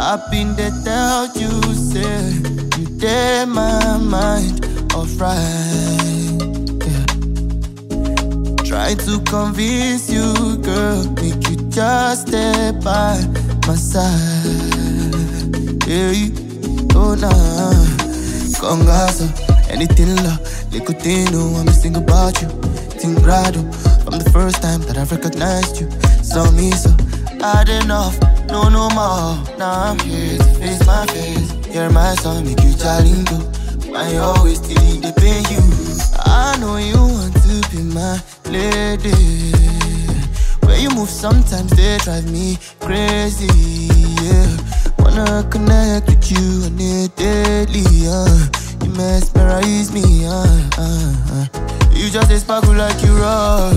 I've been there, tell you, say you did my mind, alright. Yeah. Trying to convince you, girl, make you just stay by my side. Yeah, oh nah, congazo, anything love, little thing, no, I'm missing about you. Think grado, from the first time that I recognized you. Saw me so, had enough, no more. Now I'm here to face my face. You're my son, make you jalingo. Why you always still they pay you? I know you want to be my lady. Where you move sometimes they drive me crazy, yeah. Wanna connect with you on a daily, you mesmerize me, You just a sparkle like you rock,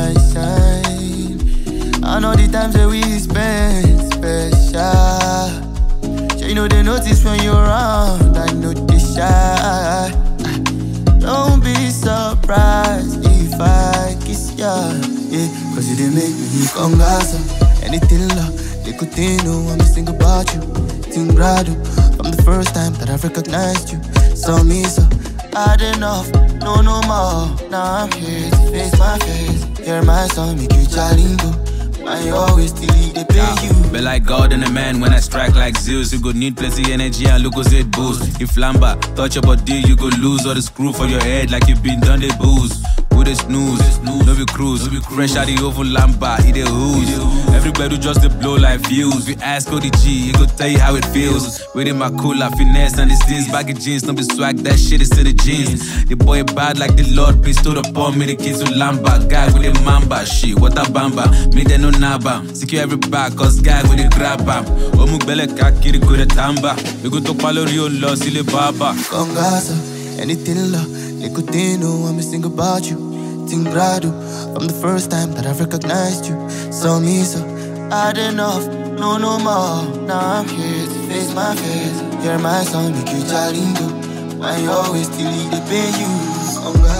shine. I know the times that we spend special. You know they notice when you're around, I know they shy. Don't be surprised if I kiss ya, yeah. Cause you didn't make me congazo. Anything love, they could think, no, I'm missing about you. Think grado, from the first time that I recognized you. Saw me so, had enough, no more. Now I'm here to face my face. You're my son, make you jalingo. I always delete the pay you. Be like God and a man when I strike like Zeus. You go need plenty energy and look it boost. If Lamba touch your body, you go lose all the screw for your head like you been done the booze. With a snooze, no be cruise. Fresh out the oven Lamba, eat a ooze. Everybody just the blow like views. We ask Cody G, he go tell you how it feels. Within my cooler, finesse and these things. Baggy jeans, no be swag, that shit is in the jeans. The boy bad like the Lord bestowed upon me. The kids who Lamba, guy with a mamba. Shit, what a bamba, me they no naba. Secure every back, cause guy with a grabba. Omubele kakiri go the tamba. We go to Palo Rio, lost ile baba. Congazo, anything love, they could think, no, I'm missing about you. Think grado, from the first time that I recognized you. Saw me so, had enough, no more. Now I'm here to face my face. You're my son, make you jalingo. Why you always still the pay you?